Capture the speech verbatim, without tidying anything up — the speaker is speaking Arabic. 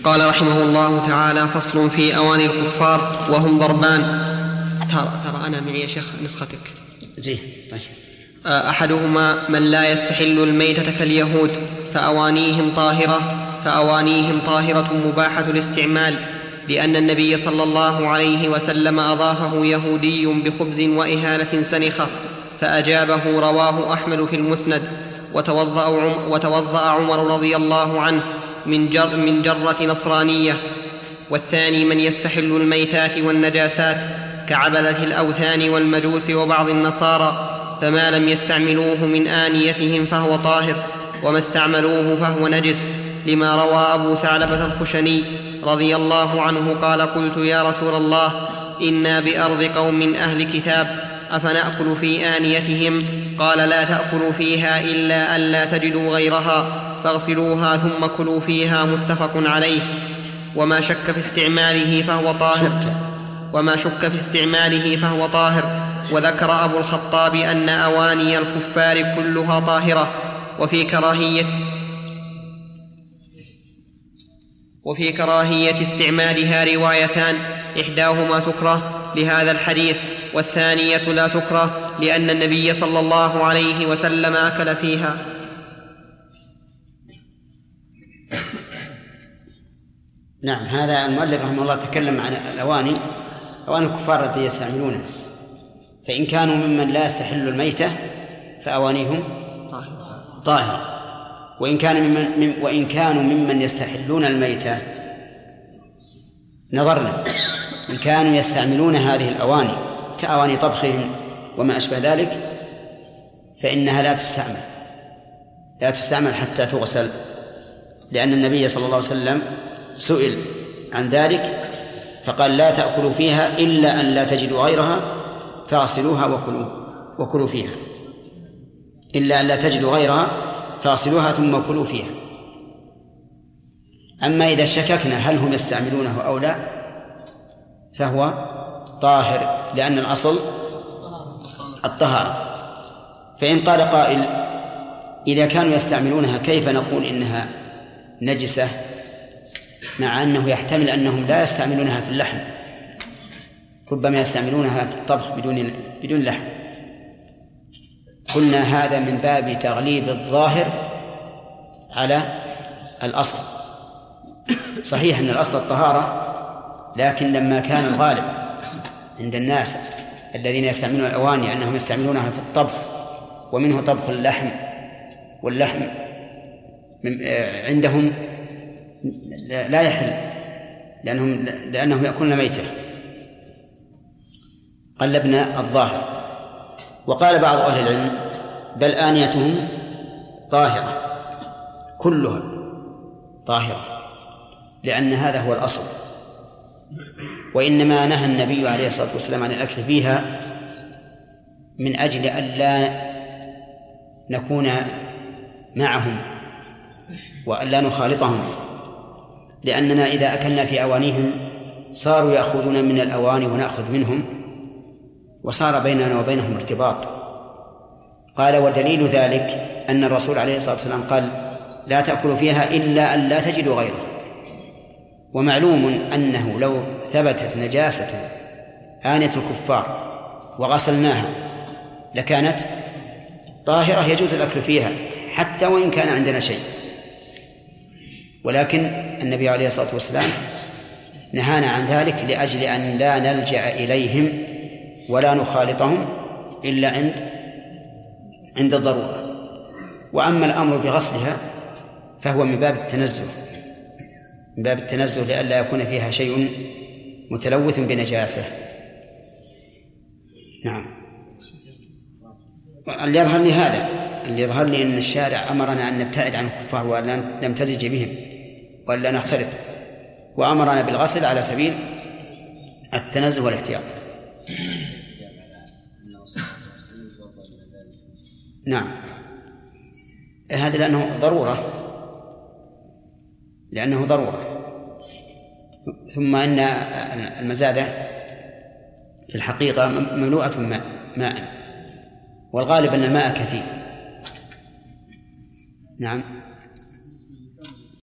قال رحمه الله تعالى: فصل في أواني الكفار وهم ضربان. ترى, ترى أنا معي يا شيخ نسختك. زين طيب. أحدهما من لا يستحل الميتة كاليهود فأوانيهم طاهرة فأوانيهم طاهرة مباحة الاستعمال، لأن النبي صلى الله عليه وسلم أضافه يهودي بخبز وإهانة سنخة فأجابه، رواه أحمد في المسند. وتوضأ, عم وتوضأ عمر رضي الله عنه من, جر من جرة نصرانية. والثاني من يستحل الميتات والنجاسات كعبدة الأوثان والمجوس وبعض النصارى، فما لم يستعملوه من آنيتهم فهو طاهر، وما استعملوه فهو نجس، لما روى أبو ثعلبة الخشني رضي الله عنه قال: قلت يا رسول الله، إنا بأرض قوم أهل كتاب، أفنأكل في آنيتهم؟ قال: لا تأكلوا فيها إلا أن لا تجدوا غيرها، فاغسلوها ثم كلوا فيها. متفق عليه. وما شك في استعماله فهو طاهر وما شك في استعماله فهو طاهر. وذكر أبو الخطاب أن أواني الكفار كلها طاهرة. وفي كراهية وفي كراهية استعمالها روايتان: إحداهما تكره لهذا الحديث، والثانية لا تكره لأن النبي صلى الله عليه وسلم أكل فيها. نعم. هذا المؤلف رحمه الله تكلم عن الأواني، أواني الكفار التي يستعملونها، فإن كانوا ممن لا يستحل الميتة فأوانيهم طاهرة، وإن كانوا ممن, وإن كانوا ممن يستحلون الميتة نظرنا، إن كانوا يستعملون هذه الأواني كأواني طبخهم وما أشبه ذلك فإنها لا تستعمل لا تستعمل حتى تغسل، لأن النبي صلى الله عليه وسلم سئل عن ذلك فقال: لا تأكلوا فيها إلا أن لا تجدوا غيرها فاغسلوها وكلوا وكلوا فيها إلا أن لا تجدوا غيرها فاغسلوها ثم كلوا فيها. أما إذا شككنا هل هم يستعملونه أو لا فهو طاهر، لأن الأصل الطهارة. فإن قال قائل: إذا كانوا يستعملونها كيف نقول إنها نجسة مع أنه يحتمل أنهم لا يستعملونها في اللحم، ربما يستعملونها في الطبخ بدون بدون لحم؟ قلنا هذا من باب تغليب الظاهر على الأصل. صحيح أن الأصل الطهارة، لكن لما كان الغالب عند الناس الذين يستعملون الأواني أنهم يستعملونها في الطبخ، ومنه طبخ اللحم، واللحم عندهم لا يحل لأنهم, لأنهم يأكلون ميتة، قلبنا الظاهر. وقال بعض أهل العلم: بل آنيتهم طاهرة، كلها طاهرة، لأن هذا هو الأصل، وإنما نهى النبي عليه الصلاة والسلام عن الأكل فيها من أجل أن لا نكون معهم وأن لا نخالطهم، لأننا إذا أكلنا في أوانيهم صاروا يأخذون من الأواني ونأخذ منهم، وصار بيننا وبينهم ارتباط. قال: ودليل ذلك أن الرسول عليه الصلاة والسلام قال: لا تأكلوا فيها إلا أن لا تجدوا غيره. ومعلوم أنه لو ثبتت نجاسة آنية الكفار وغسلناها لكانت طاهرة يجوز الأكل فيها حتى وإن كان عندنا شيء، ولكن النبي عليه الصلاة والسلام نهانا عن ذلك لأجل أن لا نلجأ إليهم ولا نخالطهم إلا عند عند الضرورة. وأما الأمر بغسلها فهو من باب التنزه من باب التنزه لئلا يكون فيها شيء متلوث بنجاسة. نعم. اللي يظهر لي هذا اللي يظهر لي أن الشارع أمرنا أن نبتعد عن الكفار وأن نمتزج بهم وأن لا نختلط، وأمرنا بالغسل على سبيل التنزه والاحتياط. نعم. هذا لأنه ضرورة لأنه ضرورة ثم أن المزادة في الحقيقة مملوءة ماء, ماء والغالب أن الماء كثير. نعم.